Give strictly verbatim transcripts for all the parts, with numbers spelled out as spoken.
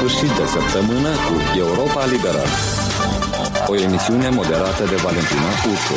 sfârșit de săptămână cu Europa Liberă. O emisiune moderată de Valentina Ursu.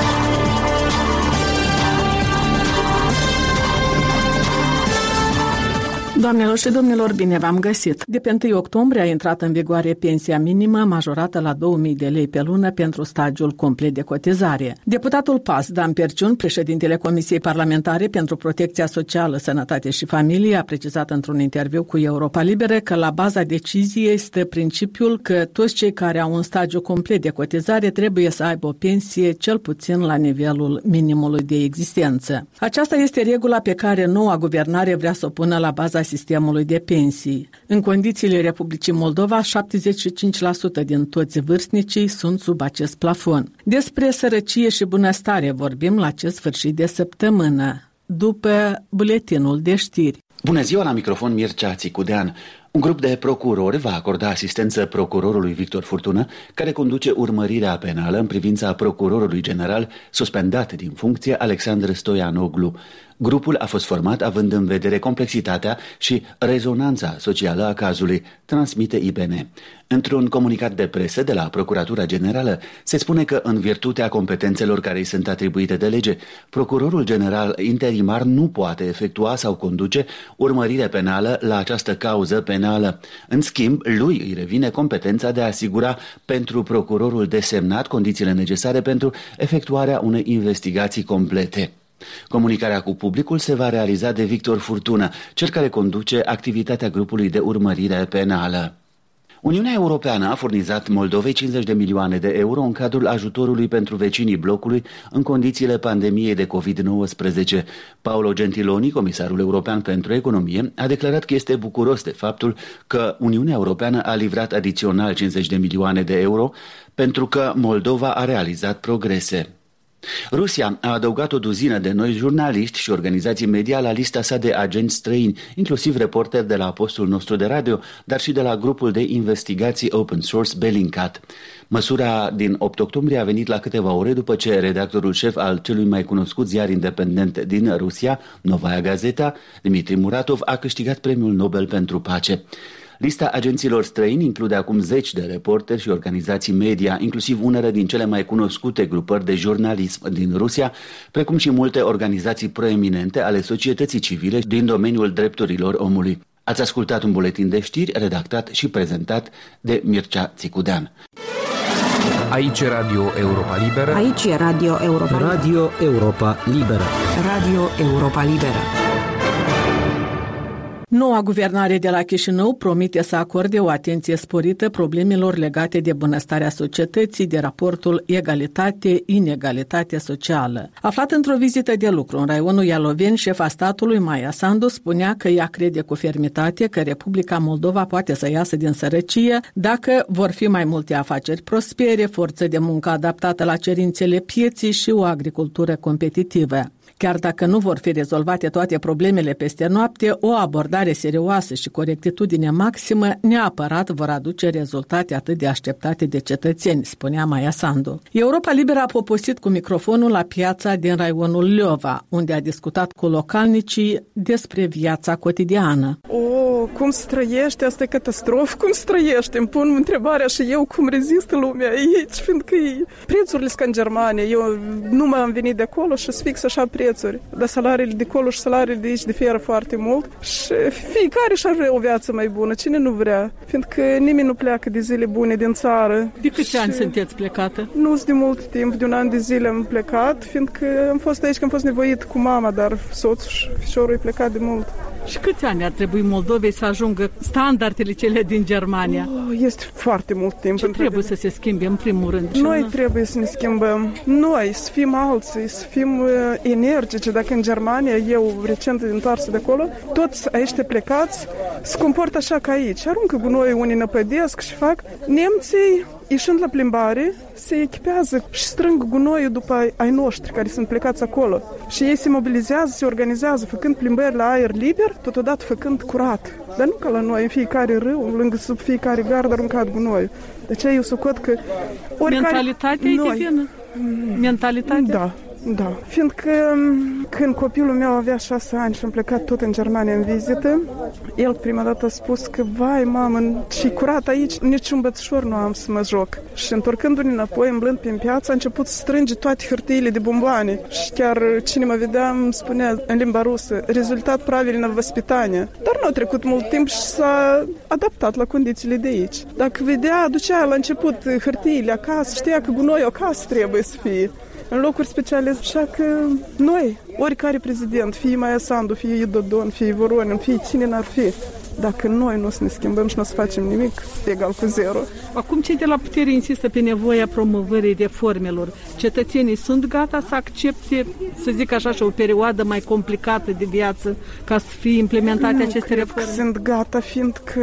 Doamnelor și domnilor, bine v-am găsit! De pe întâi octombrie a intrat în vigoare pensia minimă majorată la două mii de lei pe lună pentru stagiul complet de cotizare. Deputatul P A S, Dan Perciun, președintele Comisiei Parlamentare pentru Protecția Socială, Sănătate și Familie, a precizat într-un interviu cu Europa Liberă că la baza deciziei stă principiul că toți cei care au un stagiu complet de cotizare trebuie să aibă o pensie cel puțin la nivelul minimului de existență. Aceasta este regula pe care noua guvernare vrea să o pună la baza sistemului de pensii. În condițiile Republicii Moldova, șaptezeci și cinci la sută din toți vârstnicii sunt sub acest plafon. Despre sărăcie și bunăstare vorbim la acest sfârșit de săptămână, după buletinul de știri. Bună ziua, la microfon Mircea Țicudean. Un grup de procurori va acorda asistență procurorului Victor Furtună, care conduce urmărirea penală în privința procurorului general suspendat din funcție Alexandru Stoianoglu. Grupul a fost format având în vedere complexitatea și rezonanța socială a cazului, transmite I B N. Într-un comunicat de presă de la Procuratura Generală se spune că, în virtutea competențelor care îi sunt atribuite de lege, procurorul general interimar nu poate efectua sau conduce urmărire penală la această cauză penală. În schimb, lui îi revine competența de a asigura pentru procurorul desemnat condițiile necesare pentru efectuarea unei investigații complete. Comunicarea cu publicul se va realiza de Victor Furtună, cel care conduce activitatea grupului de urmărire penală. Uniunea Europeană a furnizat Moldovei cincizeci de milioane de euro în cadrul ajutorului pentru vecinii blocului în condițiile pandemiei de covid nouăsprezece. Paolo Gentiloni, comisarul european pentru economie, a declarat că este bucuros de faptul că Uniunea Europeană a livrat adițional cincizeci de milioane de euro pentru că Moldova a realizat progrese. Rusia a adăugat o duzină de noi jurnaliști și organizații media la lista sa de agenți străini, inclusiv reporteri de la postul nostru de radio, dar și de la grupul de investigații open source Bellingcat. Măsura din opt octombrie a venit la câteva ore după ce redactorul șef al celui mai cunoscut ziar independent din Rusia, Novaya Gazeta, Dmitri Muratov, a câștigat premiul Nobel pentru pace. Lista agenților străini include acum zeci de reporteri și organizații media, inclusiv unele din cele mai cunoscute grupări de jurnalism din Rusia, precum și multe organizații proeminente ale societății civile din domeniul drepturilor omului. Ați ascultat un buletin de știri redactat și prezentat de Mircea Țicudean. Aici e Radio Europa Liberă. Aici e Radio Europa Liberă. Radio Europa Liberă. Radio Europa Liberă. Noua guvernare de la Chișinău promite să acorde o atenție sporită problemelor legate de bunăstarea societății, de raportul egalitate-inegalitate socială. Aflat într-o vizită de lucru în raionul Ialoveni, șefa statului, Maia Sandu, spunea că ea crede cu fermitate că Republica Moldova poate să iasă din sărăcie dacă vor fi mai multe afaceri prospere, forță de muncă adaptată la cerințele pieții și o agricultură competitivă. Chiar dacă nu vor fi rezolvate toate problemele peste noapte, o abordare serioasă și corectitudine maximă neapărat vor aduce rezultate atât de așteptate de cetățeni, spunea Maia Sandu. Europa Liberă a poposit cu microfonul la piața din raionul Leova, unde a discutat cu localnicii despre viața cotidiană. O, cum se trăiește, asta e catastrofă, cum se trăiește? Îmi pun întrebarea și eu cum rezistă lumea aici, fiindcă prețurile sunt în Germania, eu nu m-am venit de acolo și sunt fix așa prețuri, dar salariile de acolo și salariile de aici diferă foarte mult și fiecare și-ar vrea o viață mai bună, cine nu vrea, fiindcă nimeni nu pleacă de zile bune din țară. De câți ani sunteți plecată? Nu sunt de mult timp, de un an de zile am plecat, fiindcă am fost aici, că am fost nevoit cu mama, dar soțul și fișorul e plecat de mult. Și câți ani ar trebui Moldovei să ajungă standardele cele din Germania? Oh, este foarte mult timp. Ce trebuie să se schimbe în primul rând? Noi nu? Trebuie să ne schimbăm. Noi să fim alții, să fim uh, energice. Dacă în Germania, eu recent întoarsă de acolo, toți ăștia plecați se comportă așa ca aici. Aruncă gunoi, unii năpădesc și fac. Nemții, ieșind la plimbare, se echipează și strâng gunoiul după ai noștri care sunt plecați acolo. Și ei se mobilizează, se organizează, făcând plimbări la aer liber, totodată făcând curat. Dar nu ca la noi, în fiecare râu, lângă sub fiecare gard aruncat gunoiul. De aceea eu socot că oricare... Mentalitatea e divină. Mentalitatea? Da. Da, fiindcă când copilul meu avea șase ani și am plecat tot în Germania în vizită, el prima dată a spus că, vai, mamă, ce curat aici, niciun bățișor nu am să mă joc. Și întorcându-ne înapoi, îmblând prin piață, a început să strânge toate hârtiile de bomboane. Și chiar cine mă vedea îmi spunea în limba rusă, rezultat правильно воспитания. Dar nu a trecut mult timp și s-a adaptat la condițiile de aici. Dacă vedea, aducea la început hârtiile acasă, știa că gunoiul acasă trebuie să fie. În locuri speciale, așa că noi, oricare prezident, fie Maia Sandu, fie Idodon, fie Voronin, fie cine n-ar fi, dacă noi nu o să ne schimbăm și nu o să facem nimic, egal cu zero. Acum cei de la putere insistă pe nevoia promovării reformelor. Cetățenii sunt gata să accepte, să zic așa, și o perioadă mai complicată de viață ca să fie implementate nu aceste reforme? Nu sunt gata, fiindcă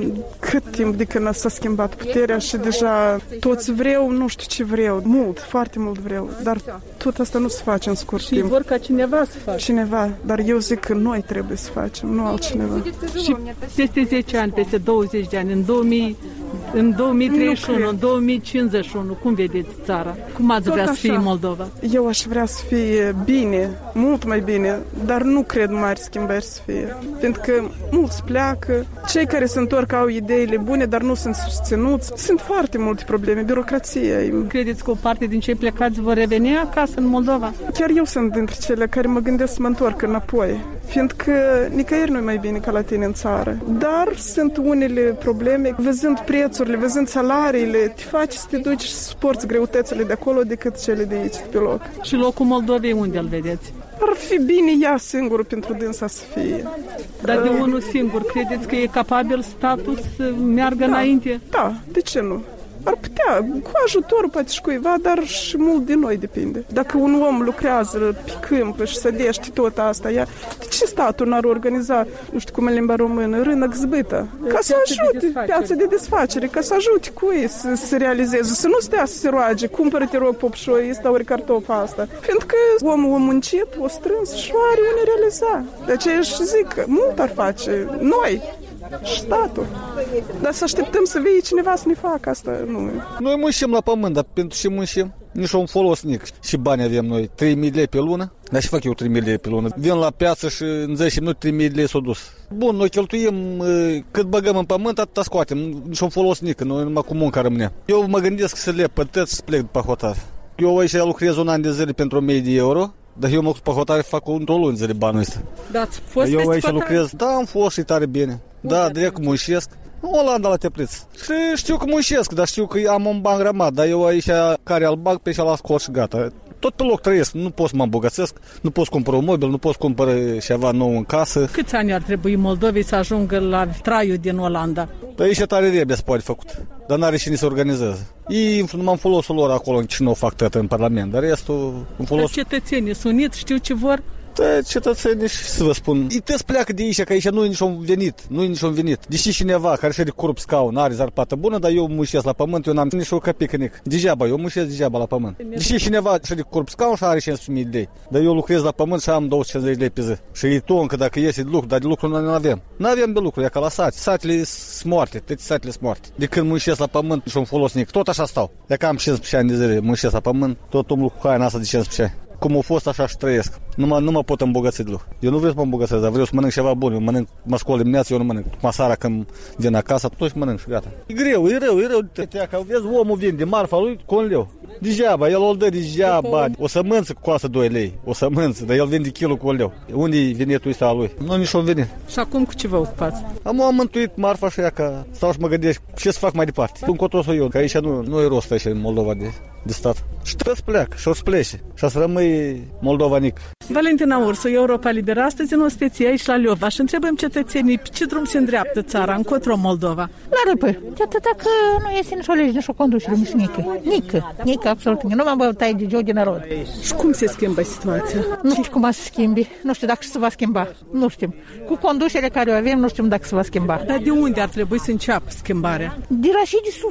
cât timp de când s-a schimbat puterea și deja toți vreau, nu știu ce vreau, mult, foarte mult vreau, dar tot asta nu se face în scurt și timp. Și vor ca cineva să facă. Cineva, dar eu zic că noi trebuie să facem, nu altcineva. Și peste zece ani, peste douăzeci de ani, în două mii, în două mii treizeci și unu, în două mii cincizeci și unu, cum vedeți țara? Cum ați vrea să fie Moldova? Eu aș vrea să fie bine, mult mai bine, dar nu cred mari schimbări să fie. Pentru mulți pleacă, cei care se întorc au ideile bune, dar nu sunt susținuți. Sunt foarte multe probleme, birocrație. Credeți că o parte din cei plecați vor reveni acasă în Moldova? Chiar eu sunt dintre cele care mă gândesc să mă întorc înapoi, fiindcă nicăieri nu e mai bine ca la tine în țară. Dar sunt unele probleme, văzând prețurile, văzând salariile, te faci să te duci și suporți greutățile de acolo decât cele de aici, pe loc. Și locul Moldovei unde îl vedeți? Ar fi bine ea singură pentru dânsa să fie. Dar de unul singur, credeți că e capabil statul să meargă da, înainte? Da, de ce nu? Ar putea, cu ajutorul poate și cuiva, dar și mult de noi depinde. Dacă un om lucrează pe câmp și sădește tot asta, ea, de ce statul n-ar organiza, nu știu cum în limba română, rânăc zbâtă? Ca să ajute, piața de desfacere, ca să ajute cui să se realizeze, să nu stea să se roage, cumpără-te rog popșoi, ăsta ori cartofa asta. Fiindcă omul a muncit, o strâns și are unde realiza. De aceea și zic, mult ar face noi. Statul. Dar să așteptăm să vie cineva să ne facă asta, nu. Noi muncim la pământ, dar pentru ce muncim? Nici un folos nic. Și bani avem noi, trei mii de lei pe lună. Dar și fac eu trei mii de lei pe lună. Vin la piață și în zece minute trei mii de lei s-au dus. Bun, noi cheltuim cât băgăm în pământ, atâta scoatem. Nici un folos nic, noi numai cu munca rămâne. Eu mă gândesc să le pătăți și plec după hotare. Eu aici lucrez un an de zile pentru o mie de euro. Dar eu mă cu hotare fac într-o lună zile banul ăsta. Da, ați fost eu aici hotare? lucrez, da, am fost și tare bine. Unde da, direct muncesc. În Olanda la Tepliț. Și știu că muncesc, dar știu că am un ban grămat, dar eu aici care îl bag pe și la scot și gata. Tot pe loc trăiesc, nu pot să mă îmbogățesc, nu pot să cumpăr un mobil, nu pot să cumpăr ceva nou în casă. Câți ani ar trebui Moldovei să ajungă la traiul din Olanda? Păi aici tare repede se poate făcut, dar n-are cine să organizează. Ei nu am folosul lor acolo, ce nu fac tot în Parlament, dar restul în folos. Dar cetățenii sunt uniți, știu ce vor. Da, cetățenii, și să vă spun, ei trebuie să pleacă de aici, că aici nu e niciun venit, nu e niciun venit. Deși cineva care și-a de corp scaun are zarplată bună, dar eu muncesc la pământ, eu n-am nici o capică nic. Degeaba, eu muncesc degeaba la pământ. Deși cineva și-a de corp scaun și are cincizeci de mii de lei, dar eu lucrez la pământ și am două sute cincizeci de lei pe zi. Și e toncă dacă iese de lucru, dar de lucru nu avem. Nu avem de lucru, e ca la sate. Satele sunt moarte, toate satele sunt moarte. De când muncesc la pământ și un folos nic, tot așa stau. Dacă am cincisprezece ani de zile muncesc la pământ, tot umblă cu haina asta de cincisprezece ani. Cum a fost, așa și trăiesc. Nu mă, nu mă pot îmbogăți de lucru. Eu nu vreau să mă îmbogățesc, dar vreau să mănânc ceva bun. Eu mănânc, mă scol dimineața, eu nu mănânc. Masara când vin acasă, tot și mănânc și gata. E greu, e rău, e rău. Că vezi, omul vinde marfa lui cu un leu. Degeaba, el o dă degeaba. O sămânță costă doi lei, o sămânță, dar el vinde kilul cu un leu. Unde-i venetul ăsta al lui? Nu nici un venit. Și acum cu ce vă ocupați? Am, am mântuit marfa și ea că stau și mă gândesc ce să fac mai departe. Cum încotro să eu, că aici nu, nu e rost aici în Moldova de, de stat. Și trebuie să pleacă și o să plece și o să rămâi moldovanic. Valentina Ursu, Europa Liberă, astăzi în ospecie aici la Liova și întrebăm cetățenii pe ce drum se îndreaptă țara, încotro Moldova. La râpă, de atâta că nu iese nici o lege, nici o conducere, nici nică. Nică, nică, absolut nică. Nu m-am băutat de joc de narod. Și cum se schimbă situația? Nu știu cum se schimbi, nu știu dacă se va schimba, nu știm. Cu conducerea care o avem, nu știm dacă se va schimba. Dar de unde ar trebui să înceapă schimbarea? De la și de sus.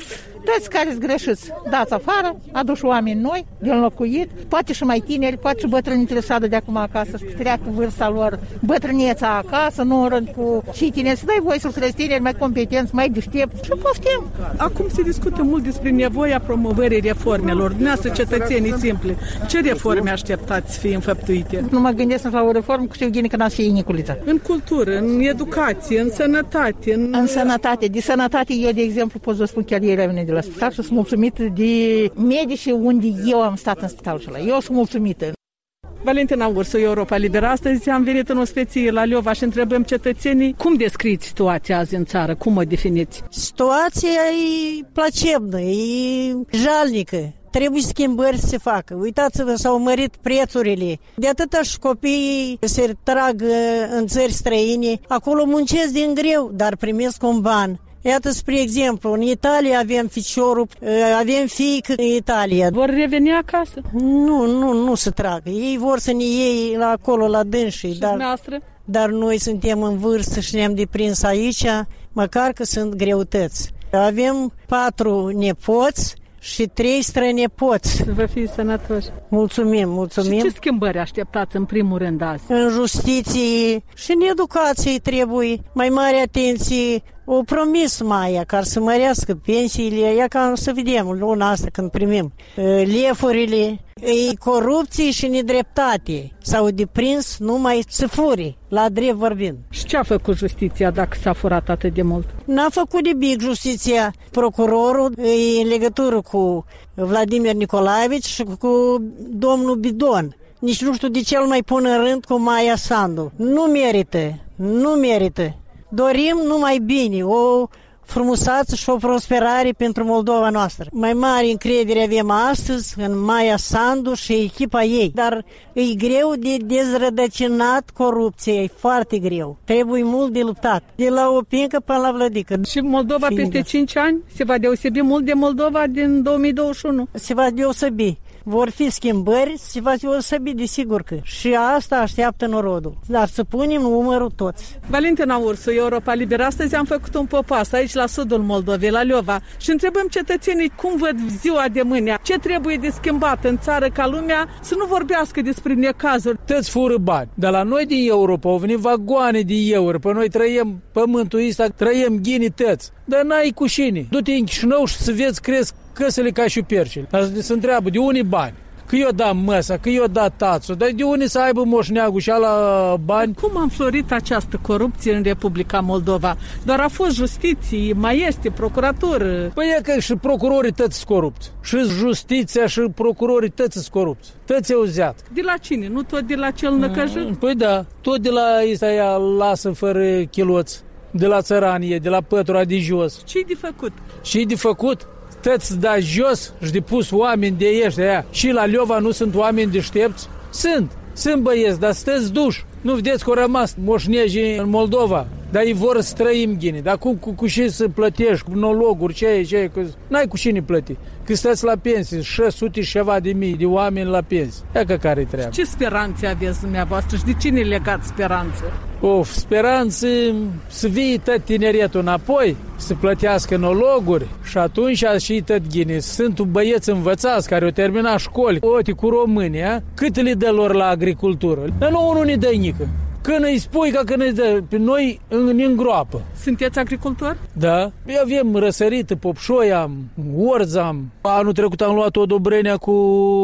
Toți care sunt greșiți, dați afară, aduși oameni noi, de înlocuit, poate și mai tineri, poate și bătrânitele să adă de acum acasă, să treacă vârsta lor, bătrâneța acasă, nu în rând cu și tineri, să dai voie să lucrezi tineri mai competenți, mai deștepți și poftim. Acum se discută mult despre nevoia promovării reformelor. Dumneavoastră, cetățenii simpli, ce reforme așteptați să fie înfăptuite? Nu mă gândesc la o reformă cu știu gine că n-ați fi Niculița. În cultură, în educație, în sănătate. În, în sănătate. De sănătate, eu, de exemplu, pot să spun chiar ieri am venit de la spital și sunt mulțumită de medici unde eu am stat în spitalul ăla. Eu sunt mulțumită. Valentina Ursu, Europa Liberă. Astăzi am venit în ospeție la Leova și întrebăm cetățenii cum descriți situația azi în țară, cum o definiți? Situația e placebnă, e jalnică. Trebuie schimbări să se facă. Uitați-vă, s-au mărit prețurile. De atâta și copiii se trag în țări străine. Acolo muncesc din greu, dar primesc un ban. Iată, spre exemplu, în Italia avem ficiorul, avem fiică în Italia. Vor reveni acasă? Nu, nu, nu se tragă. Ei vor să ne iei la acolo, la dânsii. Și dar, dumneavoastră? Dar noi suntem în vârstă și ne-am deprins aici, măcar că sunt greutăți. Avem patru nepoți și trei strănepoți. Să vă fie sănătoși. Mulțumim, mulțumim. Și ce schimbări așteptați în primul rând azi? În justiție și în educație trebuie mai mare atenție. O promis Maia, ca să mărească pensiile, ia ca să vedem luna asta când primim lefurile. E corupție și nedreptate. S-au deprins numai să furi, la drept vorbind. Și ce a făcut justiția dacă s-a furat atât de mult? N-a făcut nimic justiția. Procurorul e în legătură cu Vladimir Nicolaevici și cu domnul Bidon. Nici nu știu de ce îl mai pun în rând cu Maia Sandu. Nu merită, nu merită. Dorim numai bine, o frumusețe și o prosperare pentru Moldova noastră. Mai mare încredere avem astăzi în Maia Sandu și echipa ei, dar e greu de dezrădăcinat corupția, e foarte greu. Trebuie mult de luptat, de la Opincă până la Vlădică. Și Moldova Fingă. Peste cinci ani se va deosebi mult de Moldova din două mii douăzeci și unu? Se va deosebi. Vor fi schimbări, se va deosebi, desigur că. Și asta așteaptă norodul. Dar să punem numărul toți. Valentina Ursu, Europa Liberă. Astăzi am făcut un popas aici la sudul Moldovei, la Leova, și întrebăm cetățenii cum văd ziua de mâine, ce trebuie de schimbat în țară ca lumea să nu vorbească despre necazuri. Tăți fură bani. Dar la noi din Europa au venit vagoane de euro. Pe noi trăiem pământul ăsta, trăiem ghinii tăți. Dar n-ai cușini. Du-te în Chișinău și să vezi cresc căsele ca și percele. Dar se întreabă de unii bani. Că eu da măsa, că eu da tațul, dar de unde să aibă moșneagul și ala bani? Cum a înflorit această corupție în Republica Moldova? Doar a fost justiție, mai este procuratură. Păi e că și procurorii tăți sunt corupți. Și justiția și procurorii tăți sunt corupți. Tăți au zeat. De la cine? Nu tot de la cel năcăjit? Păi da, tot de la ăsta ea lasă fără chiloți. De la țăranie, de la pătura de jos. Ce-i de făcut? Ce-i de făcut? Tăți da jos și de pus oameni de ăștia. Și la Leova nu sunt oameni deștepți? Sunt, sunt băieți, dar stăți duși. Nu vedeți că au rămas moșnegii în Moldova? Dar ei vor să trăim ghini. Dar cum cu, cu și să plătești, cu nologuri, ce e, ce e, cu... N-ai cu cine plăti. Că stați la pensie, șase sute și ceva de mii de oameni la pensie. Ia că care-i treaba. Ce speranțe aveți dumneavoastră și de cine legați speranțe? Of, speranțe să vii tot tineretul înapoi, să plătească nologuri și atunci și tot ghini. Sunt băieți învățați care au terminat școli, oti cu România, cât le dă lor la agricultură? Dar nu unul ne dă nică. Când îi spui ca când îi dă, pe noi ne îngroapă. Sunteți agricultori? Da. Avem răsărită, popșoi am, orz am. Anul trecut am luat o Dobrenea cu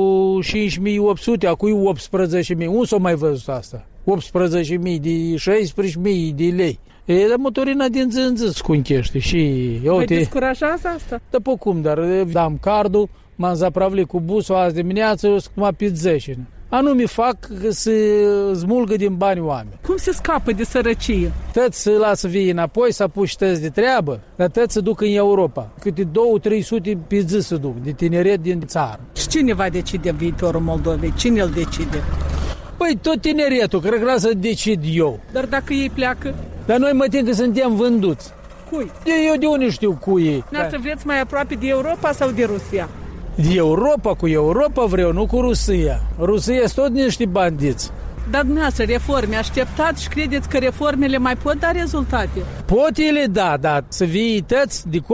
cinci mii opt sute, acum optsprezece mii. Unde s-o mai văzut asta? optsprezece mii de șaisprezece mii de lei. E, dar motorina din zi în zi scunchește și... Vă descurajează asta? Da, pe cum, dar dam cardul, m-am zapravlit cu busul azi dimineață, eu sunt pe zece. Anume fac să smulgă din bani oameni. Cum se scapă de sărăcie? Tăți să lasă vii înapoi, să apuci tăți de treabă, dar tăți să duc în Europa. Câte două trei sute pe zi să duc, de tineret din țară. Și cine va decide viitorul Moldovei? Cine îl decide? Păi tot tineretul, cred că să decid eu. Dar dacă ei pleacă? Dar noi mă tin că suntem vânduți. Cui? Eu de unde știu cui ei. N-ați vreți mai aproape de Europa sau de Rusia? De Europa, cu Europa vreau, nu cu Rusia. Rusia sunt tot niște bandiți. Dar dumneavoastră, reforme așteptați și credeți că reformele mai pot da rezultate? Pot ele da, dar să vii tăți de acolo,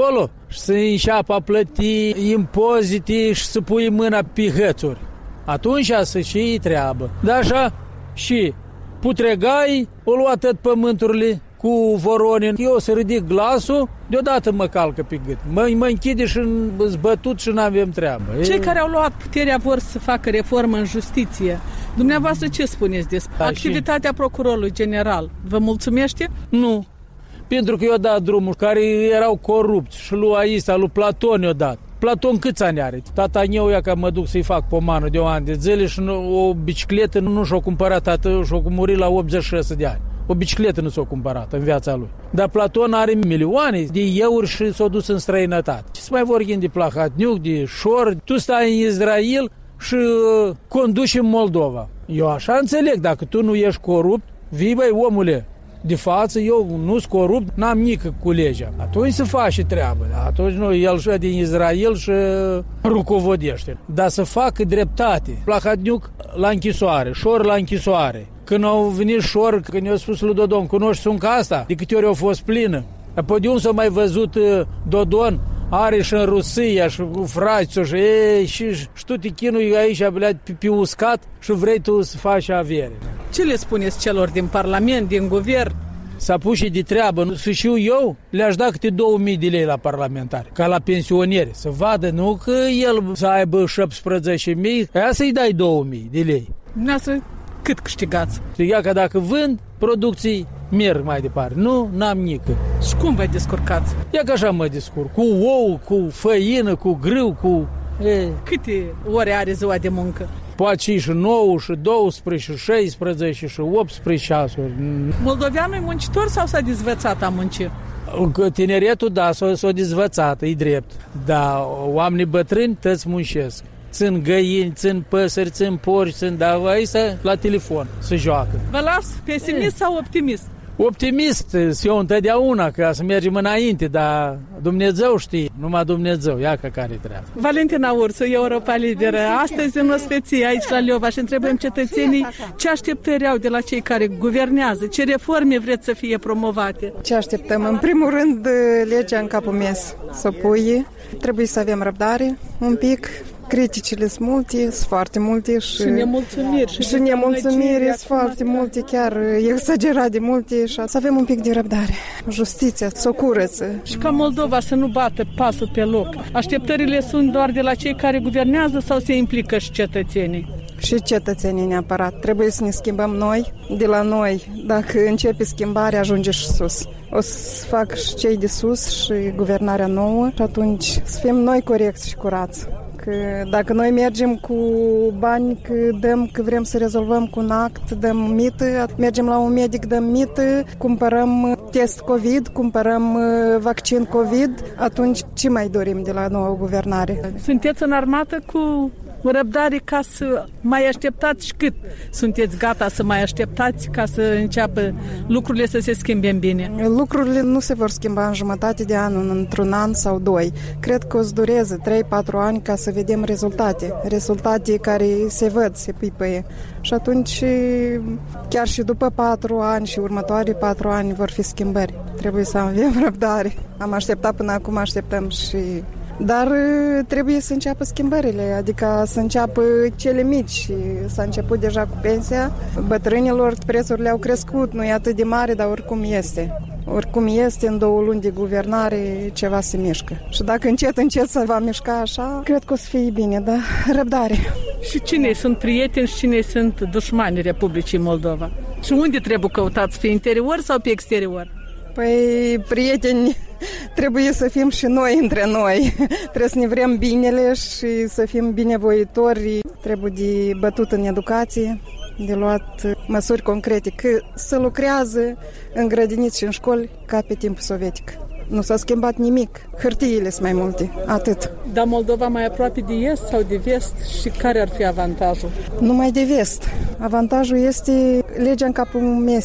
și să înșeapă a plăti impozite și să pui mâna pe hățuri. Atunci să și treabă. Dar așa și putregai, o lua tot pământurile cu voronin. Eu să ridic glasul, deodată mă calcă pe gât. Mă, mă închide și zbătut și n-avem treabă. Cei e... care au luat puterea vor să facă reformă în justiție. Dumneavoastră ce spuneți despre da, activitatea și... procurorului general? Vă mulțumește? Nu. Pentru că i-a dat drumul care erau corupți și lui Aisa, lui Platon i-a dat. Platon câți ani are? Tata meu ia că mă duc să-i fac pomană de o an de zile și o bicicletă nu și-o cumpărat, tată și-o murit la optzeci și șase de ani. O bicicletă nu s-a cumpărat în viața lui. Dar Platon are milioane de euro și s-a dus în străinătate. Ce să mai vorbim de Plahotniuc, de Șor? Tu stai în Israel și uh, conduci în Moldova. Eu așa înțeleg, dacă tu nu ești corupt, vii, băi, omule, de față, eu nu-s corupt, n-am nică cu legea. Atunci se face treabă. Atunci nu, el și din Israel și rucovodește. Dar să facă dreptate. Plahotniuc la închisoare, Șor la închisoare. Când au venit Șor, când i-a spus lui Dodon, cunoști sunca asta? De câte ori a fost plină? Apoi de unde s-a mai văzut Dodon? Are și în Rusia și cu frații și, ei, și, și tu te chinui aici pe, pe uscat și vrei tu să faci avere. Ce le spuneți celor din Parlament, din Guvern? S-a pus și de treabă. Să știu eu, le-aș da câte două mii de lei la parlamentari, ca la pensionieri. Să vadă, nu că el să aibă șaptesprezece mii, aia să-i dai două mii de lei. Dumneavoastră, cât câștigați? Ia că dacă vând producții, merg mai departe. Nu, n-am nică. Și cum vă descurcați? Ia că așa mă descurc. Cu ou, cu făină, cu grâu, cu... E. Câte ore are ziua de muncă? Poate și nouă, și douăsprezece, și șaisprezece, și optsprezece ceasuri. Moldoveanul e muncitor sau s-a dezvățat a munci? Tineretul, da, s-a, s-a dezvățat, e drept. Dar oamenii bătrâni tăți muncesc. Țin găini, țin păsări, țin porci, țin, dar aici la telefon se joacă. Vă las pesimist sau optimist? Optimist, eu întotdeauna, ca să mergem înainte, dar Dumnezeu știe, numai Dumnezeu, ia că care treabă. Valentina Ursu, Europa Liberă, astăzi în ospeție aici la Leova și întrebăm cetățenii ce așteptări au de la cei care guvernează, ce reforme vreți să fie promovate. Ce așteptăm? În primul rând, legea în capul mes să pui, trebuie să avem răbdare un pic. Criticile sunt multe, sunt foarte multe și, și nemulțumiri. Și, și nemulțumiri sunt foarte multe, chiar exagerat de multe și să avem un pic de răbdare. Justiția să o curăță. Și ca Moldova să nu bată pasul pe loc. Așteptările sunt doar de la cei care guvernează sau se implică și cetățenii? Și cetățenii neapărat. Trebuie să ne schimbăm noi, de la noi. Dacă începe schimbarea, ajunge și sus. O să fac și cei de sus și guvernarea nouă și atunci să fim noi corecți și curați. Că dacă noi mergem cu bani, că dăm, că vrem să rezolvăm cu un act, dăm mită, mergem la un medic, dăm mită, cumpărăm test COVID, cumpărăm vaccin COVID, atunci ce mai dorim de la noua guvernare? Sunteți în armată cu răbdare ca să mai așteptați și cât sunteți gata să mai așteptați ca să înceapă lucrurile să se schimbe în bine? Lucrurile nu se vor schimba în jumătate de an, într-un an sau doi. Cred că o să dureze trei patru ani ca să vedem rezultate. Rezultate care se văd, se pipăie. Și atunci, chiar și după patru ani și următorii patru ani vor fi schimbări. Trebuie să avem răbdare. Am așteptat până acum, așteptăm și... Dar trebuie să înceapă schimbările, adică să înceapă cele mici. S-a început deja cu pensia. Bătrânilor prețurile au crescut, nu e atât de mare, dar oricum este. Oricum este, în două luni de guvernare ceva se mișcă. Și dacă încet, încet se va mișca așa, cred că o să fie bine, dar răbdare. Și cine sunt prieteni și cine sunt dușmanii Republicii Moldova? Și unde trebuie căutați, pe interior sau pe exterior? Păi, prieteni, trebuie să fim și noi între noi. Trebuie să ne vrem binele și să fim binevoitori. Trebuie de bătut în educație, de luat măsuri concrete, că să lucrează în grădiniți și în școli ca pe timpul sovietic. Nu s-a schimbat nimic. Hârtiile sunt mai multe, atât. Dar Moldova mai aproape de est sau de vest și care ar fi avantajul? Numai de vest. Avantajul este legea în capul mesei.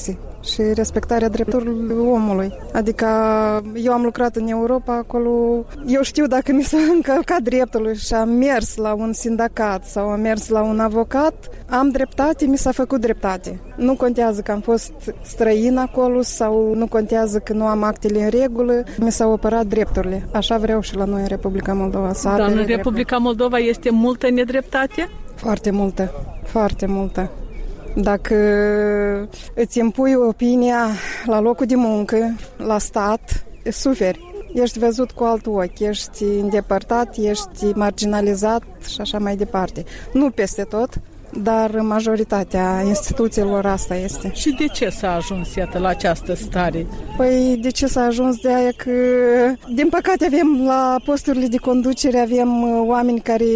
și respectarea drepturilor omului. Adică eu am lucrat în Europa, acolo eu știu dacă mi s-a încălcat dreptul și am mers la un sindicat sau am mers la un avocat, am dreptate, mi s-a făcut dreptate. Nu contează că am fost străin acolo sau nu contează că nu am actele în regulă, mi s-au apărat drepturile. Așa vreau și la noi în Republica Moldova. Dar în Republica Moldova este multă nedreptate? Foarte multă, foarte multă. Dacă îți impui opinia la locul de muncă, la stat, suferi. Ești văzut cu alt ochi, ești îndepărtat, ești marginalizat și așa mai departe. Nu peste tot, dar majoritatea instituțiilor asta este. Și de ce s-a ajuns, iată, la această stare? Păi de ce s-a ajuns? De aia că, din păcate, avem la posturile de conducere, avem oameni care,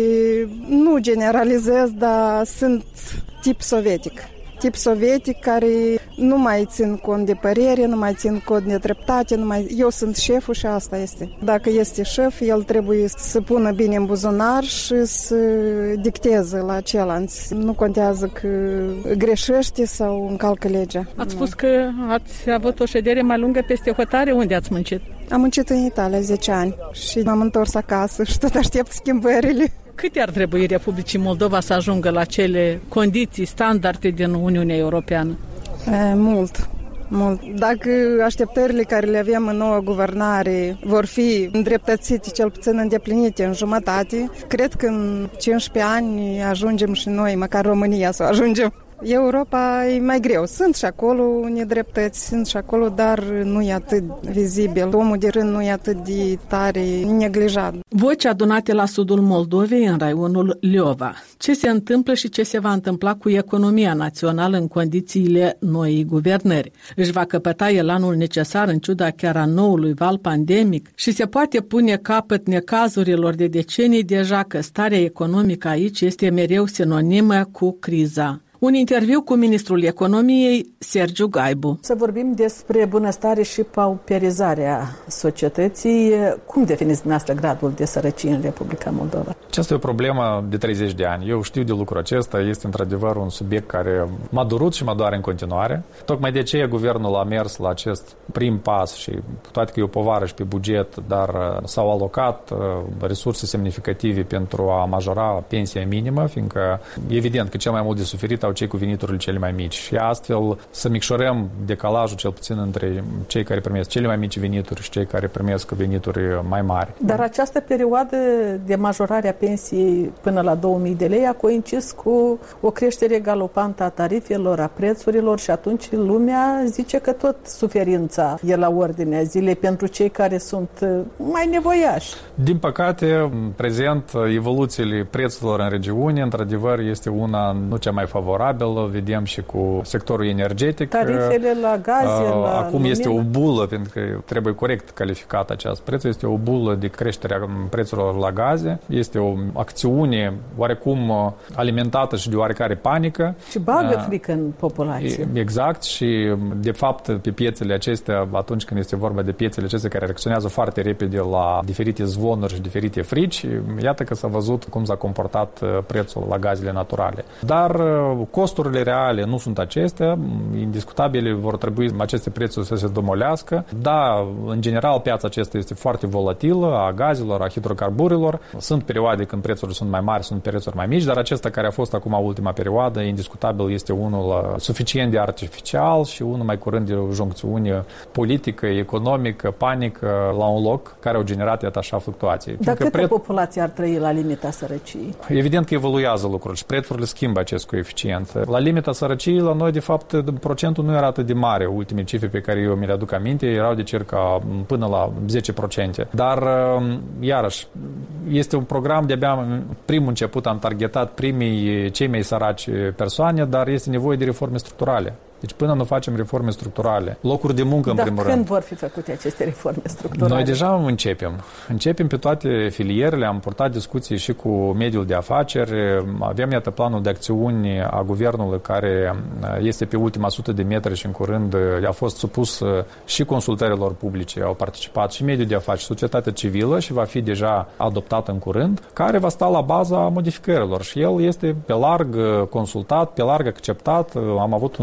nu generalizez, dar sunt tip sovietic. Tip sovietic care nu mai țin cont de părere, nu mai țin cont de dreptate, nu mai... Eu sunt șeful și asta este. Dacă este șef, el trebuie să pună bine în buzunar și să dicteze la ceilalți. Nu contează că greșește sau încalcă legea. Ați spus că ați avut o ședere mai lungă peste hotare. Unde ați muncit? Am muncit în Italia zece ani și m-am întors acasă și tot aștept schimbările. Cât ar trebui Republicii Moldova să ajungă la cele condiții, standarde din Uniunea Europeană? E, mult, mult. Dacă așteptările care le avem în noua guvernare vor fi îndreptățite, cel puțin îndeplinite în jumătate, cred că în cincisprezece ani ajungem și noi, măcar România să ajungem. Europa e mai greu. Sunt și acolo nedreptăți, sunt și acolo, dar nu e atât vizibil. Omul de rând nu e atât de tare neglijat. Voci adunate la sudul Moldovei, în raionul Leova. Ce se întâmplă și ce se va întâmpla cu economia națională în condițiile noii guvernări? Își va căpăta elanul necesar în ciuda chiar a noului val pandemic și se poate pune capăt necazurilor de decenii deja că starea economică aici este mereu sinonimă cu criza. Un interviu cu ministrul economiei, Sergiu Gaibu. Să vorbim despre bunăstare și pauperizarea societății. Cum definiți dumneavoastră gradul de sărăcie în Republica Moldova? Aceasta e o problemă de treizeci de ani. Eu știu de lucrul acesta. Este într-adevăr un subiect care m-a durut și mă doare în continuare. Tocmai de aceea guvernul a mers la acest prim pas și toate că e o povară și pe buget, dar s-au alocat resurse semnificative pentru a majora pensia minimă, fiindcă evident că cel mai mult de suferit au cei cu veniturile cele mai mici și astfel să micșorăm decalajul cel puțin între cei care primesc cele mai mici venituri și cei care primesc venituri mai mari. Dar această perioadă de majorare a pensiei până la două mii de lei a coincis cu o creștere galopantă a tarifelor, a prețurilor și atunci lumea zice că tot suferința e la ordinea zilei pentru cei care sunt mai nevoiași. Din păcate, în prezent, evoluțiile prețurilor în regiune, într-adevăr, este una nu cea mai favorabilă. Vedem și cu sectorul energetic. Tarifele la gaze, uh, la Acum lumină. Este o bulă, pentru că trebuie corect calificat acest preț, este o bulă de creștere a prețurilor la gaze. Este o acțiune oarecum alimentată și de oarecare panică. Și bagă uh, frică în populație. Exact și de fapt pe piețele acestea, atunci când este vorba de piețele acestea care reacționează foarte repede la diferite zvonuri și diferite frici, iată că s-a văzut cum s-a comportat prețul la gazele naturale. Dar costurile reale nu sunt acestea, indiscutabile vor trebui aceste prețuri să se domolească. Da, în general piața aceasta este foarte volatilă, a gazelor, a hidrocarburilor. Sunt perioade când prețurile sunt mai mari, sunt prețuri mai mici, dar acesta care a fost acum ultima perioadă, indiscutabil este unul suficient de artificial și unul mai curând de o joncțiune politică, economică, panică la un loc care au generat iată așa fluctuații. Dar câtă pre... populație ar trăi la limita sărăciei? Evident că evoluează lucrurile și prețurile schimbă acest coeficient. La limita sărăciei, la noi, de fapt, procentul nu era atât de mare. Ultimele cifre pe care eu mi le aduc aminte erau de circa până la zece la sută. Dar, iarăși, este un program, de-abia primul început am targetat primii, cei mai săraci persoane, dar este nevoie de reforme structurale. Deci până nu facem reforme structurale, locuri de muncă în Dar primul când rând. vor fi făcute aceste reforme structurale? Noi deja începem. Începem pe toate filierele, am purtat discuții și cu mediul de afaceri, avem iată planul de acțiuni a guvernului care este pe ultima sută de metri și în curând a fost supus și consultărilor publice, au participat și mediul de afaceri, societatea civilă și va fi deja adoptat în curând, care va sta la baza modificărilor și el este pe larg consultat, pe larg acceptat, am avut un feedback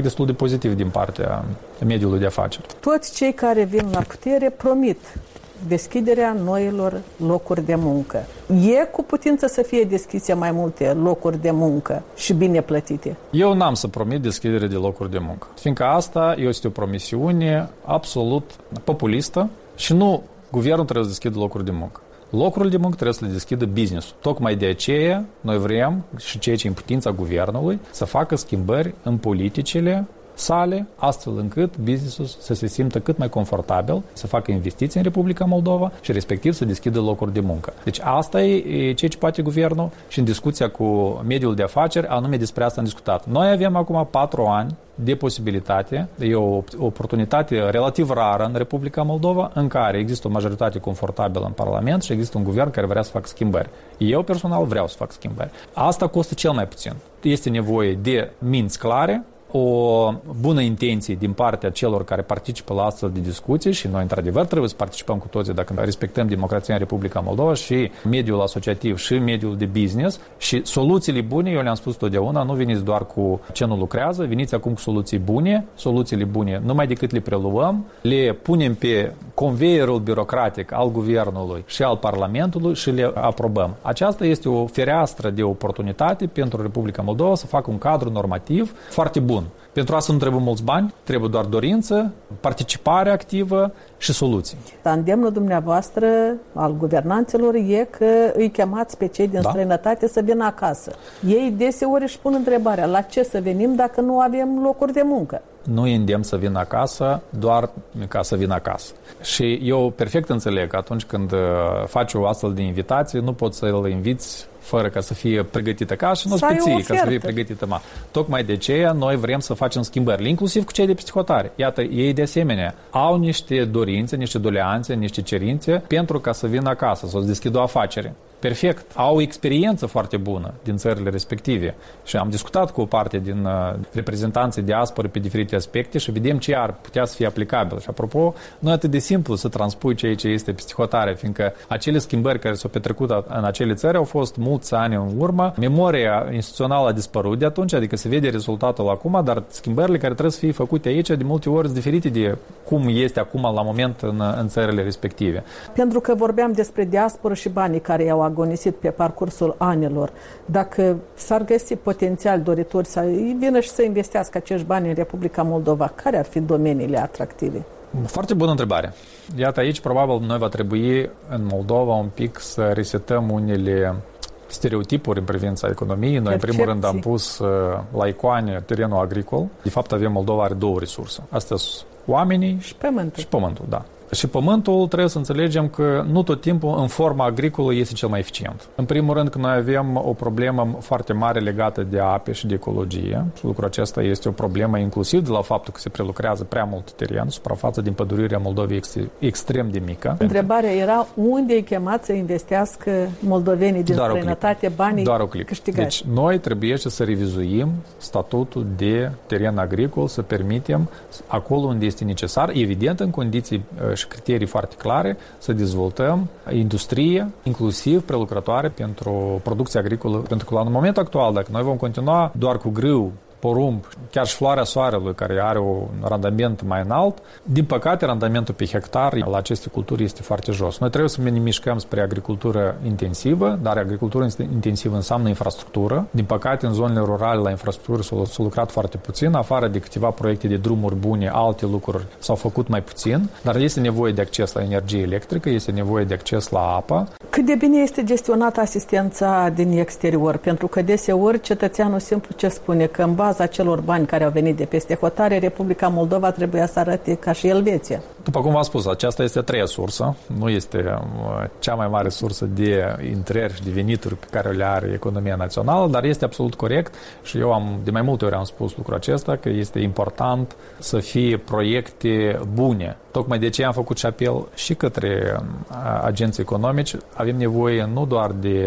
efect destul de pozitiv din partea mediului de afaceri. Toți cei care vin la putere promit deschiderea noilor locuri de muncă. E cu putință să fie deschise mai multe locuri de muncă și bine plătite? Eu n-am să promit deschidere de locuri de muncă, fiindcă asta este o promisiune absolut populistă și nu guvernul trebuie să deschidă locuri de muncă. Locurile de muncă trebuie să le deschidă business-ul. Tocmai de aceea noi vrem, și ceea ce e în putința guvernului, să facă schimbări în politicile sale, astfel încât business-ul să se simtă cât mai confortabil, să facă investiții în Republica Moldova și respectiv să deschidă locuri de muncă. Deci asta e ceea ce poate guvernul și în discuția cu mediul de afaceri, anume despre asta am discutat. Noi avem acum patru ani de posibilitate, e o oportunitate relativ rară în Republica Moldova, în care există o majoritate confortabilă în Parlament și există un guvern care vrea să facă schimbări. Eu personal vreau să fac schimbări. Asta costă cel mai puțin. Este nevoie de minți clare, o bună intenție din partea celor care participă la astfel de discuții și noi, într-adevăr, trebuie să participăm cu toții dacă respectăm democrația în Republica Moldova și mediul asociativ și mediul de business și soluțiile bune, eu le-am spus totdeauna, nu veniți doar cu ce nu lucrează, veniți acum cu soluții bune, soluțiile bune, numai decât le preluăm, le punem pe conveierul birocratic al guvernului și al Parlamentului și le aprobăm. Aceasta este o fereastră de oportunitate pentru Republica Moldova să facă un cadru normativ foarte bun. Pentru asta nu trebuie mulți bani, trebuie doar dorință, participare activă și soluții. Îndemnul dumneavoastră al guvernanților e că îi chemați pe cei din da? străinătate să vină acasă. Ei deseori își pun întrebarea, la ce să venim dacă nu avem locuri de muncă? Nu îi îndemn să vină acasă doar ca să vină acasă. Și eu perfect înțeleg că atunci când faci o astfel de invitație, nu poți să-l inviți fără ca să fie pregătită ca și nu speții ca să fie pregătită ma. Tocmai de aceea noi vrem să facem schimbări, inclusiv cu cei de psihotare. Iată, ei de asemenea au niște dorințe, niște doleanțe, niște cerințe pentru ca să vină acasă, să-ți deschidă o afacere. Perfect. Au o experiență foarte bună din țările respective. Și am discutat cu o parte din uh, reprezentanții diaspore pe diferite aspecte și vedem ce ar putea să fie aplicabil. Și apropo, nu e atât de simplu să transpui ceea ce este psihotare, fiindcă acele schimbări care s-au petrecut în acele țări au fost mulți ani în urmă. Memoria instituțională a dispărut de atunci, adică se vede rezultatul acum, dar schimbările care trebuie să fie făcute aici de multe ori sunt diferite de cum este acum la moment în, în țările respective. Pentru că vorbeam despre diasporă și banii care i-au agonisit pe parcursul anilor. Dacă s-ar găsi potențial doritori să vină și să investească acești bani în Republica Moldova, care ar fi domeniile atractive? Foarte bună întrebare. Iată, aici probabil noi va trebui în Moldova un pic să resetăm unele stereotipuri în privința economiei. Noi, Percepții. în primul rând, am pus uh, la icoane terenul agricol. De fapt, avem Moldova are două resurse. Astea sunt oamenii și pământul. Și pământul, da. Și pământul trebuie să înțelegem că nu tot timpul în forma agricolă este cel mai eficient. În primul rând că noi avem o problemă foarte mare legată de ape și de ecologie. Și lucrul acesta este o problemă inclusiv de la faptul că se prelucrează prea mult teren, suprafața din pădurirea Moldovei este extrem de mică. Întrebarea era unde îi chemați să investească moldovenii din străinătate banii Doar o clip. câștigați. Deci noi trebuie să revizuim statutul de teren agricol, să permitem acolo unde este necesar, evident în condiții și criterii foarte clare, să dezvoltăm industrie, inclusiv prelucrătoare pentru producția agricolă. Pentru că la un moment actual, dacă noi vom continua doar cu grâu, porumb, chiar și floarea soarelui, care are un randament mai înalt, din păcate, randamentul pe hectar la aceste culturi este foarte jos. Noi trebuie să ne mișcăm spre agricultură intensivă, dar agricultură intensivă înseamnă infrastructură. Din păcate, în zonele rurale, la infrastructură s-a lucrat foarte puțin, afară de câteva proiecte de drumuri bune, alte lucruri s-au făcut mai puțin, dar este nevoie de acces la energie electrică, este nevoie de acces la apă. Cât de bine este gestionată asistența din exterior? Pentru că deseori cetățeanul simplu ce spune că în baza celor bani care au venit de peste hotare, Republica Moldova trebuia să arate ca și Elveția. După cum v-am spus, aceasta este a treia sursă, nu este cea mai mare sursă de intrări și de venituri pe care le are economia națională, dar este absolut corect și eu am, de mai multe ori am spus lucrul acesta, că este important să fie proiecte bune. Tocmai de aceea am făcut și apel și către agenții economici. Avem nevoie nu doar de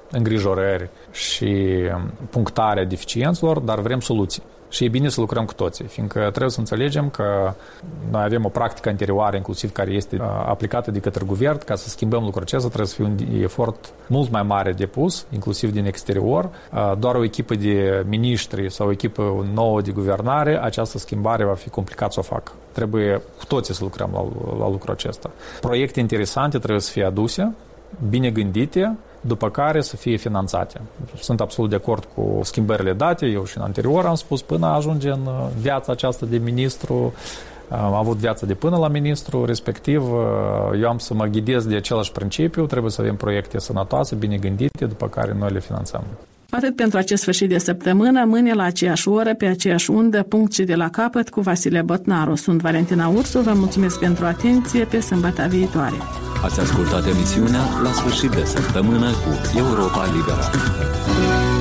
îngrijorări și punctarea deficiențelor, dar vrem soluții. Și e bine să lucrăm cu toții, fiindcă trebuie să înțelegem că noi avem o practică anterioară, inclusiv care este aplicată de către guvern, ca să schimbăm lucrul acesta trebuie să fie un efort mult mai mare depus, inclusiv din exterior. Doar o echipă de miniștri sau o echipă nouă de guvernare, această schimbare va fi complicat să o facă. Trebuie cu toții să lucrăm la, la lucrul acesta. Proiecte interesante trebuie să fie aduse, bine gândite, după care să fie finanțate. Sunt absolut de acord cu schimbările date. Eu și în anterior am spus, până ajunge în viața aceasta de ministru, am avut viața de până la ministru, respectiv eu am să mă ghidez de același principiu, trebuie să avem proiecte sănătoase, bine gândite, după care noi le finanțăm. Atât pentru acest sfârșit de săptămână, mâine la aceeași oră, pe aceeași undă, punct și de la capăt cu Vasile Botnaru. Sunt Valentina Ursu, vă mulțumesc pentru atenție, pe sâmbătă viitoare. Ați ascultat emisiunea La sfârșit de săptămână cu Europa Liberă.